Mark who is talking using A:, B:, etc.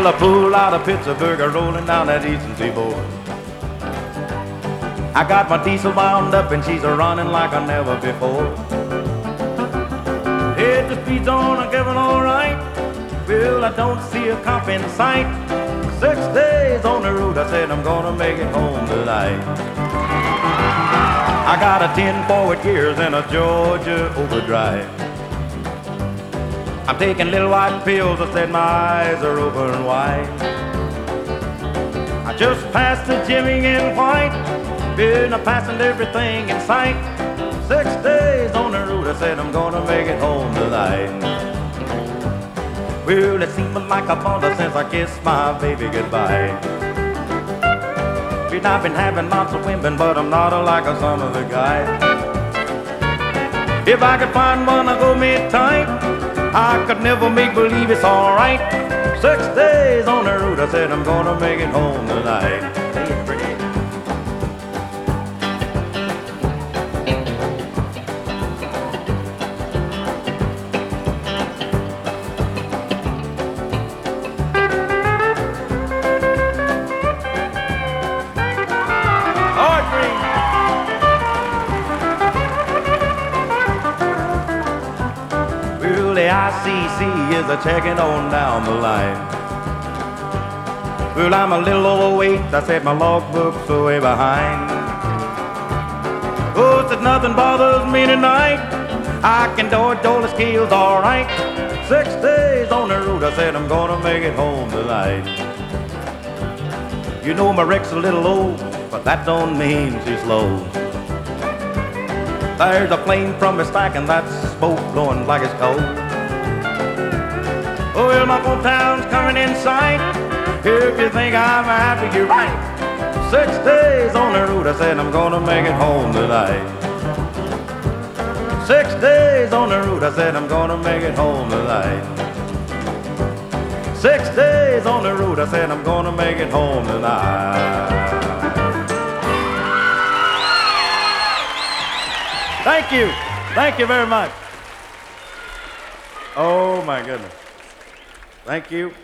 A: Well, I pulled out of Pittsburgh, rolling down that eastern seaboard. I got my diesel wound up and she's a-running like I never before. Hit the speed zone, I'm getting all right. Well, I don't see a cop in sight. 6 days on the road, I said I'm gonna make it home tonight. I got a 10 forward gears and a Georgia overdrive. I'm taking little white pills, I said my eyes are open wide. I just passed the Jimmy in white, been passing everything in sight. 6 days on the road, I said I'm gonna make it home tonight. Well, it seems like a wonder since I kissed my baby goodbye. And I've been having lots of women, but I'm not like some of the guys. If I could find one to go me tight, I could never make believe it's alright. 6 days on the road, I said I'm gonna make it home tonight. Say it pretty. The ICC is a-checking on down the line. Well, I'm a little overweight, I said my logbook's way behind. Oh, said nothing bothers me tonight, I can dodge all the scales all right. 6 days on the road, I said I'm gonna make it home tonight. You know my wreck's a little old, but that don't mean she's slow. There's a flame from my stack and that smoke blowing like it's cold. Oh, well, my hometown's coming in sight. If you think I'm happy, you're right. 6 days on the road, I said I'm gonna make it home tonight. 6 days on the road, I said I'm gonna make it home tonight. 6 days on the road, I said I'm gonna make it home tonight. Thank you. Thank you very much. Oh, my goodness. Thank you.